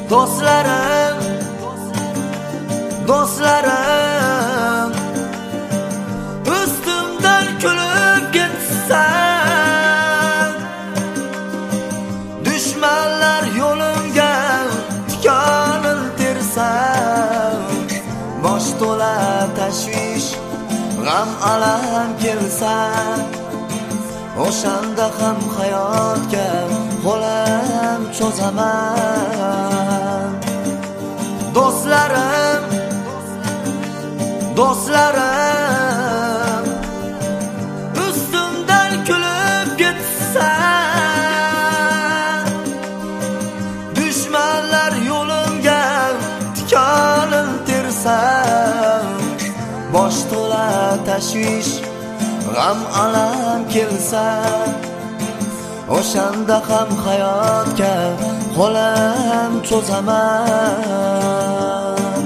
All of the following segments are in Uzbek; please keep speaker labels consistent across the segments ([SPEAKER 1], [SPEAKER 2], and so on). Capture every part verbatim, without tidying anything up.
[SPEAKER 1] Do'stlarim, do'stlarim, ustimdan kulib ketsa, dushmanlar yo'limga tikonil tersa, bosh to'la tashvish, g'am alam kelsa, o'shanda ham hayotga qo'lim cho'zaman. Do'stlarim, do'stlarim, ustimdan kulib ketsa, dushmanlar yo'limga tikonil tersa, bosh to'la tashvish, g'am alam kelsa, o'shanda ham hayotga qo'lim cho'zaman.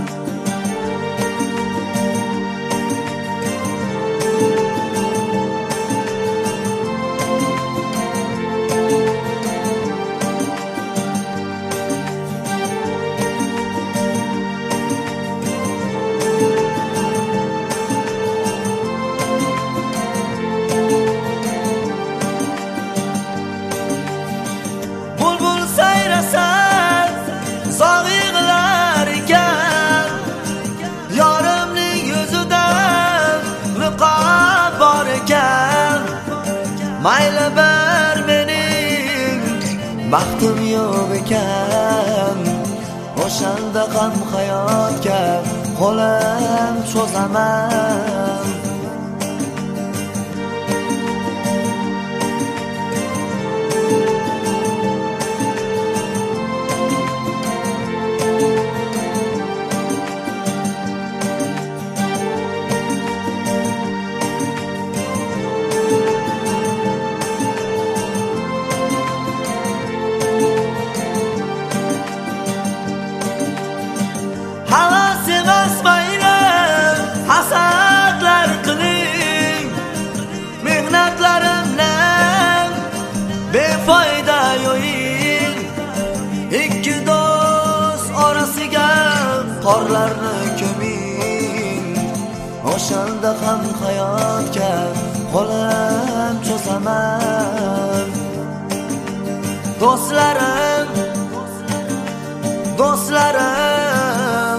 [SPEAKER 1] Mayli bir mening baxtim yo'q ekan, o'shanda ham hayotga qo'lim cho'zaman. Havas emas mayli, hasadlar qiling, mehnatlarimdan befoyda yo'ying. Ikki do'st orasiga qorlarni ko'ming, o'shanda ham hayotga qo'lim cho'zaman. Do'stlarim, do'stlarim,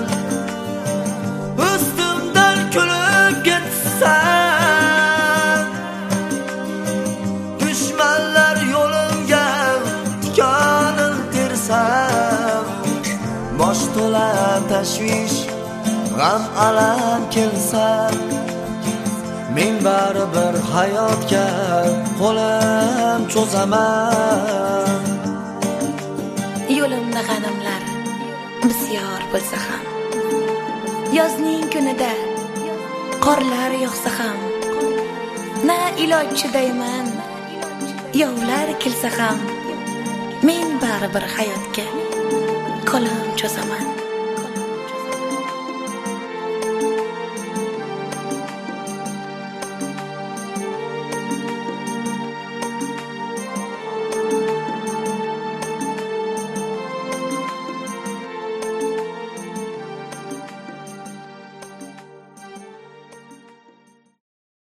[SPEAKER 1] ustimdan kulib ketsa, dushmanlar yo'limga tikonil tersa, bosh to'la tashvish, g'am alam kelsa, men baribir hayotga qo'lim cho'zaman.
[SPEAKER 2] Yo'limda g'animlar bisyor bo'lsa ham, yozning kunida qorlar yog'sa ham, na iloj chidayman, yovlar kelsa ham, men baribir hayotga qo'lim cho'zaman.